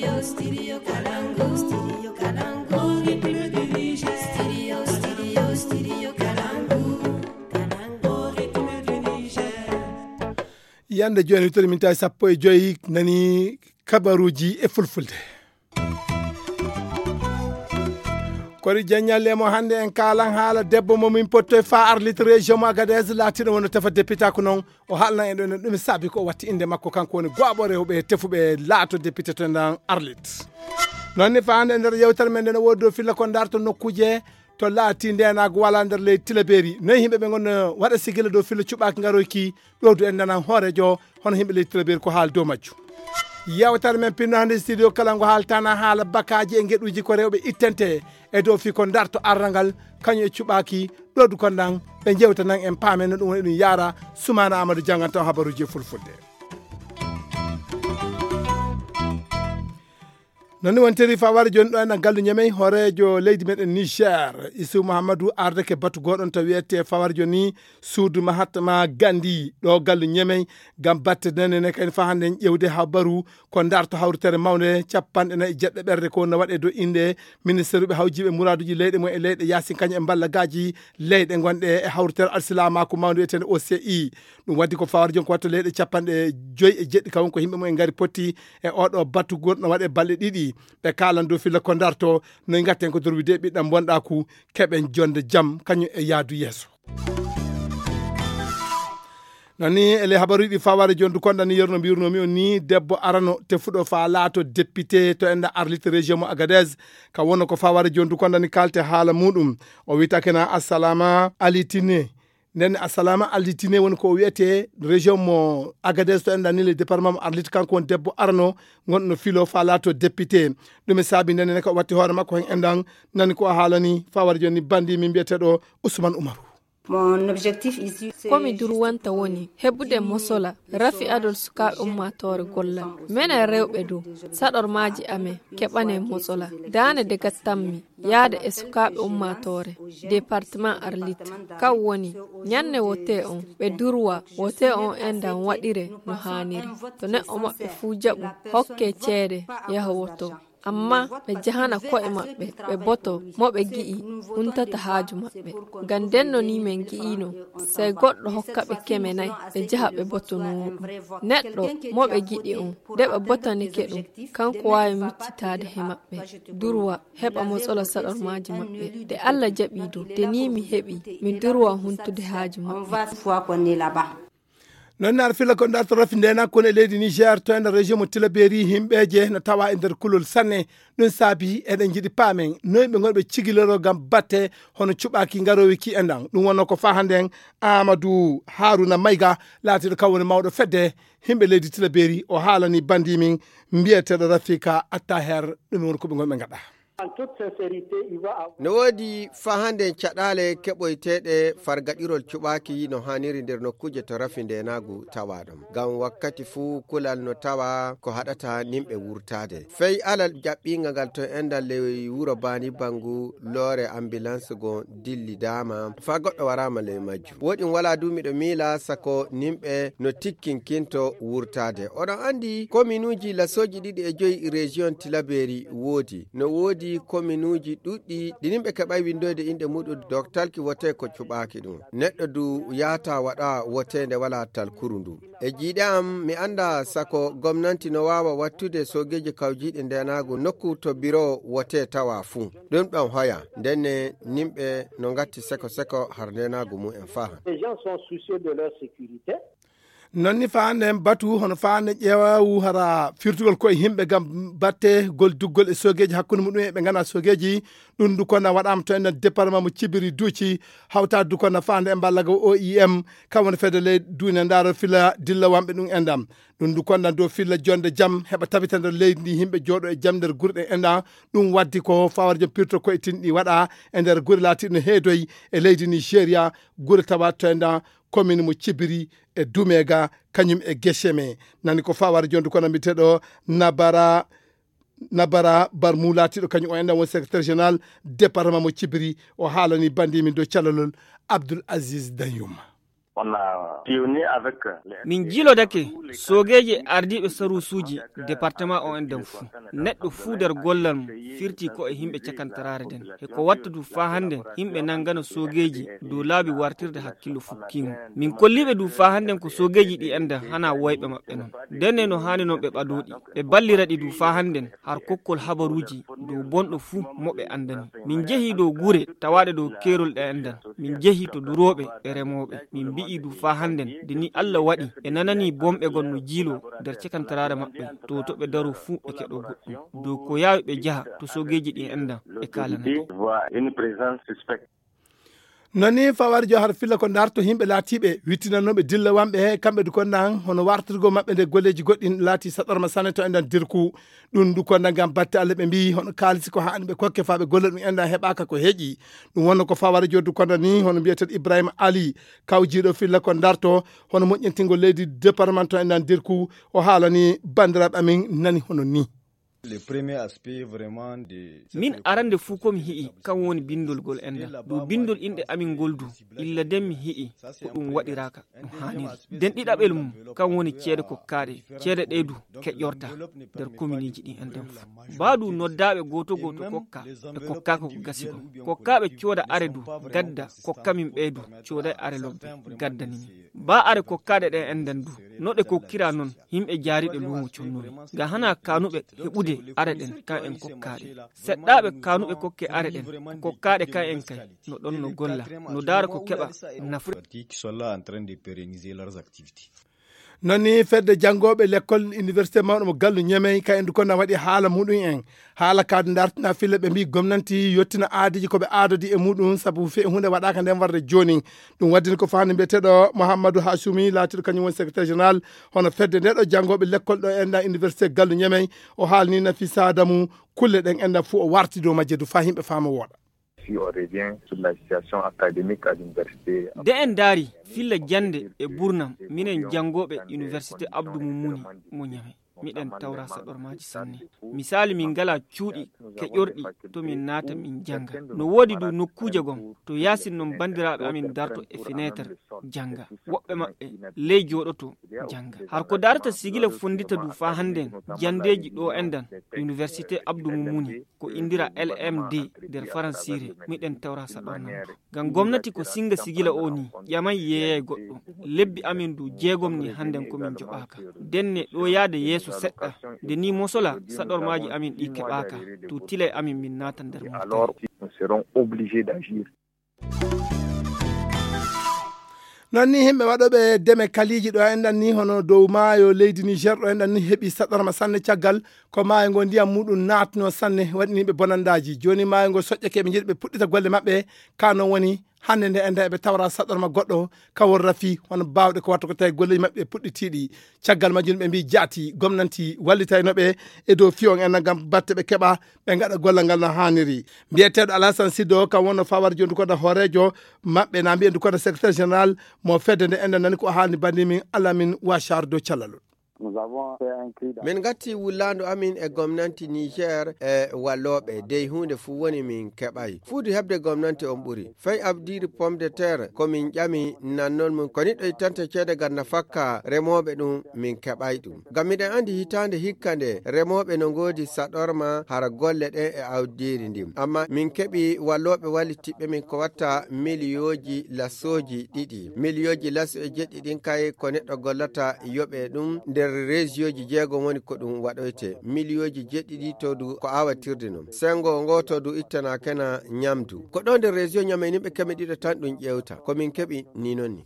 Studio Kalangu. Studio Kalangu. Studio Kalangu. Yande joni to min tay sappo e joyi nani kabaruji e fulfulde. Kori janyalle mo hande en kalan haala debbo mo min potto fa arlit région Agadez latino wono tefa député ko non o halna en don dum sabi ko watti inde makko kanko woni goabo rewbe tefube laato député to nan arlit. Nonni fa hande nder yewtere men den wodo filla ko darto nokkuje to laati ndenago wala nder ley tilaberi noy himbe be gon wada sigila do filla cubak ngaroki do du en nan horejo hono himbe ley tilaberi ko haal do majju. Yawtar men pinno hande studio Kalangu haltana haala bakaji e ngeduji ko rewbe ittente e do fi ko darto arrangal kanyo e cubaki do du ko nan be jewta nan en paamen no dum woni dum yara Soumana Amadou janganto habaruji fulfulde. Nani wonteri fawar jon do en galdu nyamay horejo leydi meden Niger Isu Muhammadu ardeke batu godon to wiete fawar joni suudu Mahatma Gandhi do galdu nyamay gam batte nene ken fa hande yewde habaru ko darto hawrtere mawne cappande na jedde berde ko no wade do inde ministre be hawjibe muraduji leyde mo e leyde Yasin Kanye e ballagaji leyde gonde e hawrtere alsilama ko mawde eten OCI dum waddi ko fawar jon ko wato leyde cappande joy e jeddi kawon ko himbe mo e ngari potti e odo batu godno wade balle didi be kalando filla ko darto no ngatten ko dorwide biddam bonda ku keben jonde jam kanyu e yaadu yeso. Nani ele habaru di faware jondu kondani yerno birno mi oni debbo arano te fudo fa laato député to enda arlit région Agadez ka wono ko faware jondu kondani kalte hala mudum o wita kena assalama alitine nen assalama alitine won ko wiete région mo Agadez to enda ni le département arlit kanko debbo arano gonno filo fa laato député dum sabi nen ko watti hoore makko hen endan nani ko halani faware joni bandi min biyetedo Ousmane Oumarou. Mon objectif ici komi durwanta woni hebude mosola rafi adol suka ummatore golla mena rewbe do sador maji ame kebane mosola dane de gattammi yaade e suka ummatore département arlit ka woni nyanne wote on be durwa wote on endan wadire no haniri to ne o mabbe fu jabu hokke ceede yahowoto amma be jahana ko e mabbe be boto mobe gi'i untata haaju mabbe gandenno ni men gi'ino sai goddo hokka be kemenai be jaha be boto no neddo mobe gi'i on de be botani kedum kanko wawi miccitaade he mabbe durwa heba mosola sador maaji mabbe de alla jabido de ni mi hebi mi durwa huntude haaju mabbe. Non nar fila ko darto rafindena ko ne leydi Niger to en région mo Tilaberi himbeje na tawa e der kulol sanne dun sabi eden jidi pamen noy be ngolbe cigiloro gam batte hono cubaki ngarowi ki endan dum wonno ko fa handen Amadou Haruna Mayga lati do kawone mawdo fedde himbe leydi Tilaberi o halani bandi min mbiyete do Rafika Attaher dum won ko be ngolbe ngada. No wodi fahande caɗale keɓoyteɗe fargaɗirol cuɓaki no haniri nder nokkuje to rafinde nagu tawa ɗum ngam wakkati fuu kulal no tawa ko haɗata nimɓe wurtade fey alal jaɓɓinga ngal to endal le wuro bani bangu loore ambulance go dilli dama fa goɗɗo warama le majju woɗin wala dumiɗo mila sako nimɓe no tikkinkinto wurtade oɗon andi kommunuji lasoji ɗiɗi e joyi région Tilaberi woodi no woodi kommunuji ɗuɗɗi ɗinimɓe keɓay windoyde inde muɗum doktalki wote ko cuɓaki ɗum neɗɗo du yata waɗa wotende wala talkuru ndu e jiiɗe am mi anda sako gomnanti no wawa wattude sogeji kawjiɗe ndenago nokku to biro wote tawa fuu ɗum ɗon hoya ndenne nimɓe no gatti seko har ndenago mumen faha. nonni faande batu hono faande ƴeewawu hara firtugol koye himɓe gam batte gol duggol e sogeji hakkude muɗum e ɓe gana sogeji ɗum dukonna waɗama to enen département mo Cibiri duuci hawta dukonna faande e ballaga OIM kamwone fede ley duune ndaro fila dilla wamɓe ɗum endam ɗum dukonna do filla jonde jaam heɓa tabitande leydi ndi himɓe jooɗo e jaam nder gurɗe enda ɗum waddi ko fawar jom pirto koye tinɗi waɗa e nder gure latiɗo heedoyi e leydi Nigéria gure tawa to enda commune mo Cibiri e Dumega kañum e Gesheme nani ko fawar jonde kono mbiteɗo Nabara Barmoulatiɗo kañum o enda won secrétaire général département mo Cibiri o haalani bandi min do callalol Abdoul Aziz Dayouma. min jilodake sogeje ardiɓe sarusuji département o en den fuu neɗɗo fuu nder gollal mum firti ko e himɓe cakantarare den e ko watta du fa handen himɓe nangana sogeji dow laabi wartirde hakkillo fukkimo min kolliɓe du fa handen ko sogeji ɗi enda hana woyɓe maɓɓe noon denne no hani noon ɓe ɓadoɗi ɓe balliraɗi du fa handen har kokkol habaruji dow bonɗo fuu moɓe andani min jeehi dow guure tawaɗe dow kerol ɗe endan min jeehi to duroɓe e remoɓe min mbi'i du fa handen de ni Allah waɗi e nanani bomɓe gonno jiilo nder cekantarare maɓɓe to to ɓe daru fuu e keɗo goɗɗum dow ko yawi ɓe jaha to sogeji ɗi endan e kalanaɗi noni fawarjo har filla ko darto himɓe laatiɓe wittinanoɓe dilla wamɓe he kamɓe du konnan hono wartirgo maɓɓe nde golleji goɗɗin laati saɗorma sanne to endan dirku ɗum du konnan gam batte Allah ɓe mbi hono kalisi ko hani ɓe kokke fa ɓe golle ɗum endan heɓaka ko heeƴi ɗum wonno ko fawarjo du konnan ni hono mbiyeteɗo Ibrahima Ali kawjiɗo filla ko darto hono moƴƴintingo leydi département to endan dirku o haalani bandiraɓe amin nani hono ni min arande fuu komi hi'i kan woni bindol gol enda dow bindol inɗe amin goldu illa den mi hi'i ko ɗum waɗiraka ɗum haniri den ɗiɗaɓel mum kan woni ceede kokkaɗe ceede ɗeydu keƴƴorta nder commune ji ɗi enden fuu baadu noddaɓe goto goto kokka e kokkaka ko gasi ko kokkaɓe cooda are du gadda kokkamin ɓeydu cooda e are lobbe gaddanimi ba are kokkaɗe ɗe enden du no ɗe kokkira noon yimɓe jaariɗe luumo connori ga hana kanuɓe heɓude are ɗen kan en kokkaɗe seɗɗaɓe kanuɓe kokke are ɗen kokkaɗe kan en kay no ɗon no golla no daara ko keɓa nafre nonni fedde janggoɓe l'école université mawɗo mo gallu ñamey ka en du konna waɗi haala muɗum en haala kade dartina fille ɓe mbi gomnanti yettina aadiji koɓe aadodi e muɗum saabu fe hunde waɗaka nden warde joni ɗum waddini ko fani mbiyeteɗo Mouhamadou Hassoumi laatiɗo kañum woni secrétaire général hono fedde ndeɗo janggoɓe l'école ɗo enda université gallu ñamey o haalni Nafisa Adamou kulle ɗen enda fuu o warti dow majje du fa yimɓe fama wooɗa. Si on revient sur la situation académique à l'université. De en daari filla jande e burnam minen jangoɓe université Abdou Moumouni mo ñame miɗen tawra saɗormaji sanne misali min ngala cuuɗi keƴorɗi to min naata min janga no woodi du nokkuje gon to yasin noon bandiraɓe amin darto e fenêtre janga woɓɓe maɓɓe ley jooɗoto janga har ko darata sigila fondita du fa hannden jandeji ɗo endan université Abdou Moumouni ko indira LMD nder faransire miɗen tawra saɗornam ngam gomnati ko singa sigila o ni ƴamay yeeyay goɗɗo lebbi amin du jeegom ni hannden komin joɓaka denne ɗo yaade yeeso seɗɗa de ni mosola saɗormaji amin ɗi keɓaka to tile amin min nata nder alors nous serons obligés d'agir. nonni himɓe waɗoɓe deme kaliji ɗo enɗan ni hono dow maayo leydi Niger ɗo enɗan ni heeɓi saɗorma sanne caggal ko maayo ngo ndiyam muɗum natno sanne waɗiniɓe bonandaji joni maayo ngo soƴƴake ɓe jiiɗi ɓe puɗɗita golle maɓɓe ka non woni hande nde enda eɓe tawra saɗorma goɗɗo kawol rafi hono bawɗe ko watta ko tawi golleji maɓɓe puɗɗitiɗi caggal majjum ɓe mbi jaati gomnanti wallitaynoɓe e dow fiyon en gam batte ɓe keɓa ɓe gaɗa gollal ngal no hanniri mbiyeteɗo Alassane Siddo kam wonno fawar joni koɗa hoorejo maɓɓe na mbiyen koɗa secrétaire général mo fedde nde enda nani ko haalni bandi min alamin wachar dow callalol. min gatti wullando amin e gomnanti Niger e walloɓe dey hunde fu woni min keɓay fuudu hebde gomnanti on ɓuuri fay abdiri pomme de terre komin ƴami nannon mum ko niɗɗo ittante ceede ganna fakka remoɓe ɗum min keɓay ɗum gam miɗen andi hitande hikka nde remoɓe no godi saɗorma hara golle ɗen e awdiri ndim amma min keeɓi walloɓe wallitiɓe min ko watta milliyoji lassoji ɗiɗi milliyoji lasso e jeɗɗi ɗin kay ko neɗɗo gollata yoɓe ɗum nder région jeegom woni ko ɗum waɗoyte milliyoji jeɗɗiɗi to du ko awatirde non sengo ngoto du ittana kena ñamdu ko ɗon nder région ñame nimɓe keme ɗiɗo tan ɗum ƴewta komin keeɓi ni noon ni.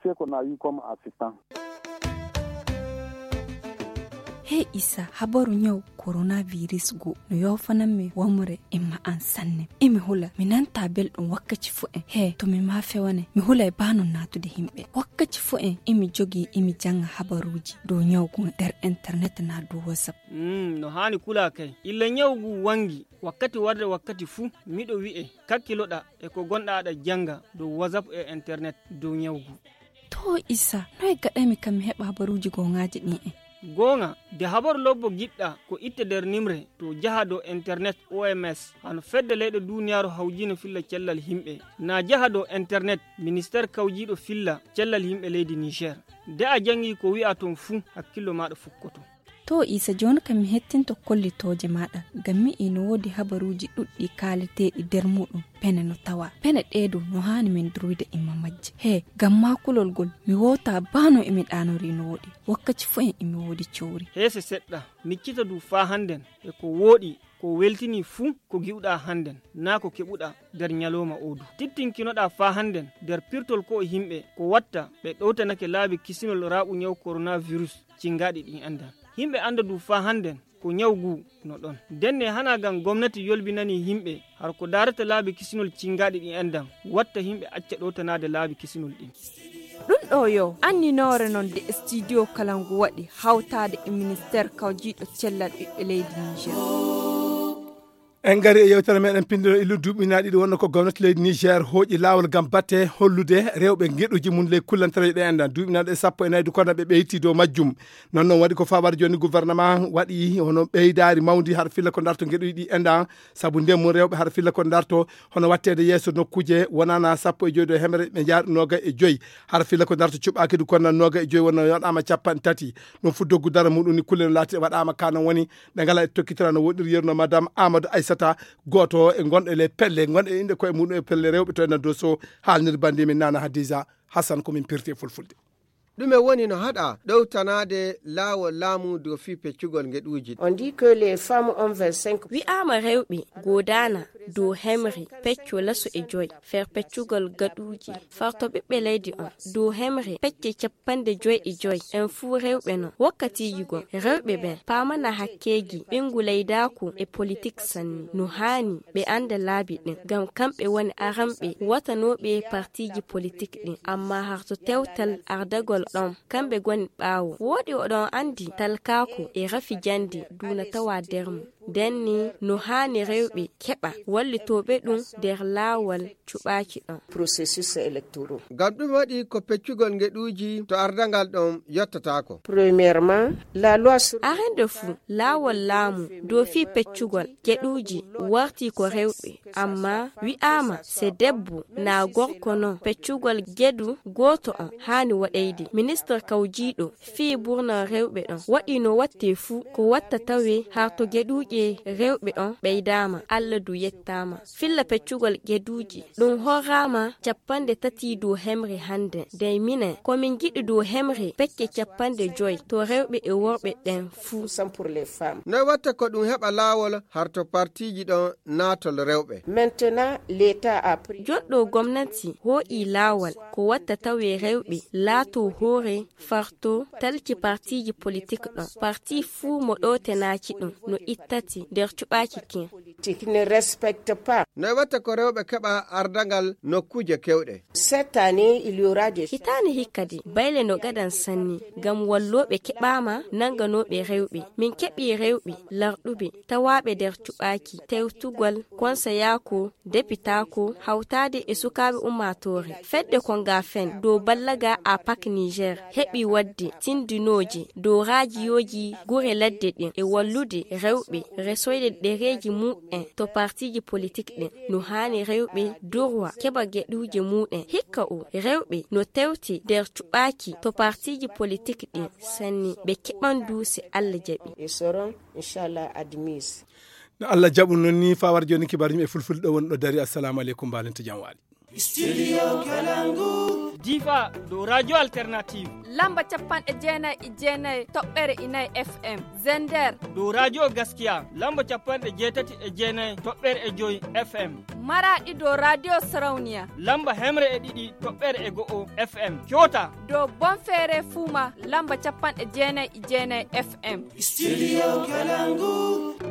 Hey Isa, habaru nyau coronavirus go no yofananmi wamure imma an sanne imi hula minanta belɗum wakkati fu en he to mi ma fewane mi hula e bano natude himɓe wakkati fu en imi jogi imi janga habaruji dow nyawgu nder internet na dow whatsapp no hani kula kay illa nyawgu wangi wakkati warde wakkati fu miɗo wi'e kakkiloɗa e ko gonɗa aɗa janga dow whatsapp e internet dow nyawgu. To Isa, noy gaɗami kam mi heɓa habaruji gongaji ɗin en gonga de habar lobbo giɗɗa ko itte nder nimre to jaha do internet OMS hano fedde leyɗe duniyaru hawjino filla cellal himɓe na jaha do internet ministére kawjiɗo filla cellal himɓe leydi Niger de a jangi ko wi'a ton fuu hakkillo maɗa fukkoto. To Isa joni kam mi hettinto kollitoje maɗa ngam mi ino wodi habaruji ɗuɗɗi kaleteɗi nder muɗum pene no tawa pene ɗeɗo no hani min durwida imma majje he ngam makulol gol mi wota bano emi ɗanori no woɗi wakkati fu en emi wodi cowri hese seɗɗa miccita du fa handen e ko woɗi ko weltini fuu ko giwɗa handen na ko keɓuɗa nder nyaloma odu tittinkinoɗa fa handen nder pirtol ko himɓe ko watta ɓe ɗowtanake laabi kisinol raɓu nyaw coronavirus cingaɗi ɗin andan himɓe anda du fa handen ko nyawgu no ɗon denne hana gam gomnati yolbinani himɓe har ko darata laabi kisinol cingaɗi ɗin andan watta himɓe acca ɗowtanade laabi kisinol ɗin. ɗum ɗo yo anninore noon de studio kalangu waɗi hawtade e ministére kawjiɗo cellal ɓiɓɓe leydi Niger. en gari e yewtere meɗen pindiro illu duuɓinaɗi ɗi wonno ko gomnati leydi Niger hooƴi lawol gam batte hollude rewɓe gueɗuji mum ley kullantereje ɗe enɗan duuɓinaɗe 14 du kono ɓe ɓeyti dow majjum non noon waɗi ko fawaade joni gouvernement waɗi hono ɓeydari mawdi har filla ko darto gueɗuji ɗi enɗan saabu ndemmu rewɓe har filla ko darto hono wattede yesso nokkuje wonana 15 do hemre ɓe jaar 25 har filla ko darto cuɓaki du kono 25 wonno yoɗama 30 ɗum fu doggu dara muɗum ni kulle no laati waɗama kanon woni ɓe ngala e tokkitira no woɗiri yerno madame Amadou Aissata goto e gonɗe le pelle gonɗe inde koye muɗum e pelle rewɓe to en doso haalnir bandi min Nana Hadiza Hassan komin pirti fulfulde ɗume woni no haɗa ɗowtanade laawol laamu dow fi peccugol ngeɗuji. On dit que les femmes ont 25. Wi'ama rewɓe godana dow hemre pecco laso e joyi fer peccugol gaɗuji farto ɓiɓɓe leydi on dow hemre pecce 55 en fuu rewɓe non wakkatiji gon rewɓe ɓen pamana hakkeji ɓingu leydaku e politique sanni no hani ɓe anda laabi ɗin gam kamɓe woni aranɓe watanoɓe partiji politique ɗin amma harto tewtal ardagol ɗon kamɓe goni ɓaawo woɗi oɗon andi talkaku e rafi jandi duna tawa dermu denni no hani rewɓe keɓa wallitoɓe ɗum nder laawol cuɓaki ɗon processus électoraux gam ɗum waɗi ko peccugol ngeɗuji to ardangal ɗon yottatako. Premièrement la loi arende fuu laawol laamu dow fi peccugol geɗuji warti ko rewɓe amma wi'ama se debbo na gorko non peccugol geɗu goto on hani waɗeyde ministre kawjiɗo fi ɓurna rewɓe ɗon waɗi no watte fuu ko watta tawe har to geɗuji rewɓe on ɓeydama Allah du yettama filla peccugol geɗuji ɗum horrama 30 dow hemre hande dey minen komin giɗi dow hemre pecce 50 to rewɓe e worɓe ɗen fuu pour les femmes. No watta ko ɗum heɓa laawol har to partiji ɗon natol rewɓe. Maintenant l'état a pris joɗɗo gomnati ho'i laawol ko watta tawe rewɓe laato hoore farto talki partiji politique ɗon parti fuu mo ɗotenaki ɗum no ittati nder cuɓaki kin ne respecte pas. No watta ko rewɓe keɓa ardangal nokkuje kewɗe. Cette année il y aura des hitani hikkadi bayle no gadan sanni gam walloɓe keɓama nanganoɓe rewɓe min keɓi rewɓe larɗuɓe tawaɓe nder cuɓaki tewtugol konseyako depitako hawtade e sukaɓe ummatore fedde konga fen dow ballaga a pak Niger heɓi wadde tindinoji dow rajiyoji gure ladde ɗin e wallude rewɓe resoyde ɗereji mu'en to partiji politique ɗin no hani rewɓe durwa keɓa geɗuje muɗen hikka o rewɓe no tewti nder cuɓaki to partiji politique ɗin sanni ɓe keɓan duusi Allah jaɓi et seront inchallah admises. No Allah jaɓu non ni fa war joni kibar yimɓe fulfulde ɗo woni ɗo dari assalamu aleykum balento jam waali Studio Kalangu. Diva do radio alternative. Lamba 99.9 toɓɓere inayi FM. Zender Do radio gaskiya. Lamba 88.9 toɓɓere e joyi FM. Maradi do radio Sarauniya. Lamba hemre e ɗiɗi toɓɓere e go'o FM. Kyota Do Bonfere Fuma lamba 99.9 FM. Studio Kalangu.